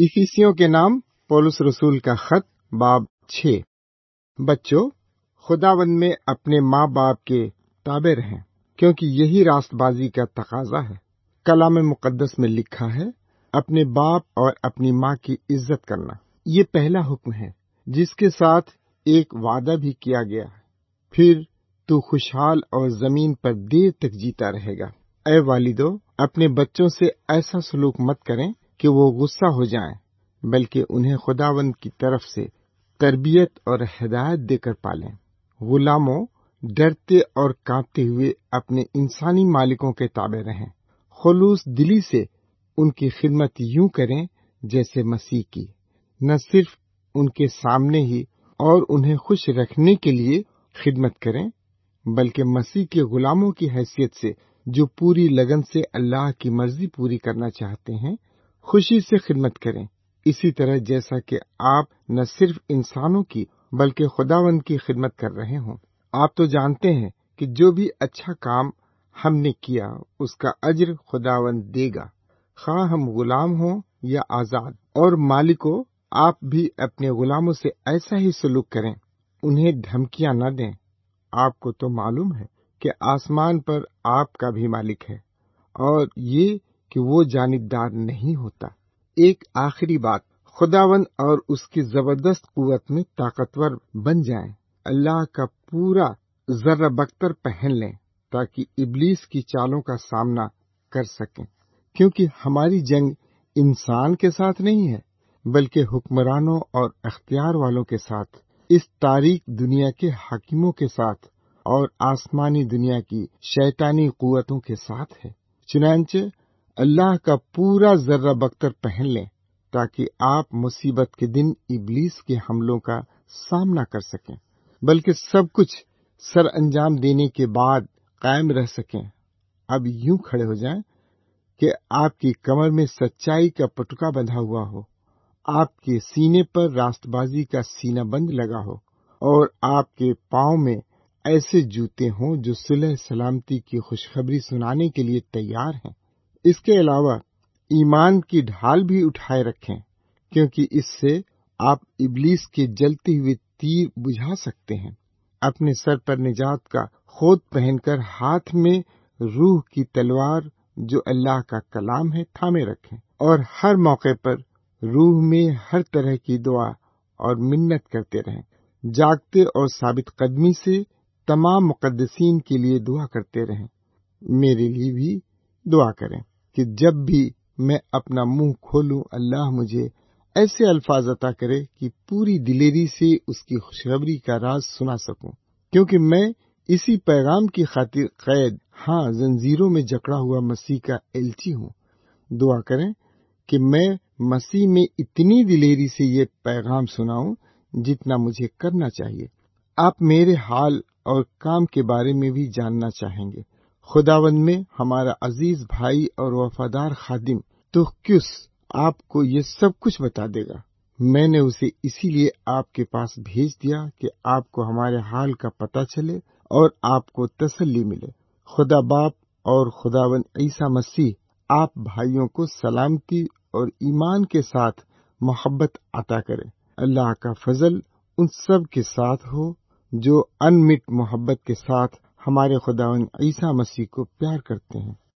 افیسیوں کے نام پولس رسول کا خط باب 6۔ بچوں، خداوند میں اپنے ماں باپ کے تابع رہیں، کیونکہ یہی راست بازی کا تقاضا ہے۔ کلام مقدس میں لکھا ہے، اپنے باپ اور اپنی ماں کی عزت کرنا۔ یہ پہلا حکم ہے جس کے ساتھ ایک وعدہ بھی کیا گیا ہے، پھر تو خوشحال اور زمین پر دیر تک جیتا رہے گا۔ اے والدو، اپنے بچوں سے ایسا سلوک مت کریں کہ وہ غصہ ہو جائیں، بلکہ انہیں خداوند کی طرف سے تربیت اور ہدایت دے کر پالیں۔ غلاموں، ڈرتے اور کانپتے ہوئے اپنے انسانی مالکوں کے تابع رہیں۔ خلوص دلی سے ان کی خدمت یوں کریں جیسے مسیح کی، نہ صرف ان کے سامنے ہی اور انہیں خوش رکھنے کے لیے خدمت کریں، بلکہ مسیح کے غلاموں کی حیثیت سے جو پوری لگن سے اللہ کی مرضی پوری کرنا چاہتے ہیں، خوشی سے خدمت کریں، اسی طرح جیسا کہ آپ نہ صرف انسانوں کی بلکہ خداوند کی خدمت کر رہے ہوں۔ آپ تو جانتے ہیں کہ جو بھی اچھا کام ہم نے کیا اس کا اجر خداوند دے گا، خواہ ہم غلام ہوں یا آزاد۔ اور مالکوں، آپ بھی اپنے غلاموں سے ایسا ہی سلوک کریں، انہیں دھمکیاں نہ دیں۔ آپ کو تو معلوم ہے کہ آسمان پر آپ کا بھی مالک ہے، اور یہ کہ وہ جانبدار نہیں ہوتا۔ ایک آخری بات، خداوند اور اس کی زبردست قوت میں طاقتور بن جائیں۔ اللہ کا پورا ذرہ بختر پہن لیں تاکہ ابلیس کی چالوں کا سامنا کر سکیں، کیونکہ ہماری جنگ انسان کے ساتھ نہیں ہے بلکہ حکمرانوں اور اختیار والوں کے ساتھ، اس تاریک دنیا کے حاکموں کے ساتھ اور آسمانی دنیا کی شیطانی قوتوں کے ساتھ ہے۔ چنانچہ اللہ کا پورا ذرہ بختر پہن لیں تاکہ آپ مصیبت کے دن ابلیس کے حملوں کا سامنا کر سکیں، بلکہ سب کچھ سر انجام دینے کے بعد قائم رہ سکیں۔ اب یوں کھڑے ہو جائیں کہ آپ کی کمر میں سچائی کا پٹکا بندھا ہوا ہو، آپ کے سینے پر راست بازی کا سینہ بند لگا ہو، اور آپ کے پاؤں میں ایسے جوتے ہوں جو صلح سلامتی کی خوشخبری سنانے کے لیے تیار ہیں۔ اس کے علاوہ ایمان کی ڈھال بھی اٹھائے رکھیں، کیونکہ اس سے آپ ابلیس کے جلتے ہوئے تیر بجھا سکتے ہیں۔ اپنے سر پر نجات کا خود پہن کر ہاتھ میں روح کی تلوار جو اللہ کا کلام ہے تھامے رکھیں، اور ہر موقع پر روح میں ہر طرح کی دعا اور منت کرتے رہیں، جاگتے اور ثابت قدمی سے تمام مقدسین کے لیے دعا کرتے رہیں۔ میرے لیے بھی دعا کریں کہ جب بھی میں اپنا منہ کھولوں اللہ مجھے ایسے الفاظ عطا کرے کہ پوری دلیری سے اس کی خوشخبری کا راز سنا سکوں، کیونکہ میں اسی پیغام کی خاطر قید، زنجیروں میں جکڑا ہوا مسیح کا ایلچی ہوں۔ دعا کریں کہ میں مسیح میں اتنی دلیری سے یہ پیغام سناؤں جتنا مجھے کرنا چاہیے۔ آپ میرے حال اور کام کے بارے میں بھی جاننا چاہیں گے۔ خداوند میں ہمارا عزیز بھائی اور وفادار خادم تخکیوس آپ کو یہ سب کچھ بتا دے گا۔ میں نے اسے اسی لیے آپ کے پاس بھیج دیا کہ آپ کو ہمارے حال کا پتہ چلے اور آپ کو تسلی ملے۔ خدا باپ اور خداوند عیسیٰ مسیح آپ بھائیوں کو سلامتی اور ایمان کے ساتھ محبت عطا کرے۔ اللہ کا فضل ان سب کے ساتھ ہو جو انمٹ محبت کے ساتھ ہمارے خداوند عیسیٰ مسیح کو پیار کرتے ہیں۔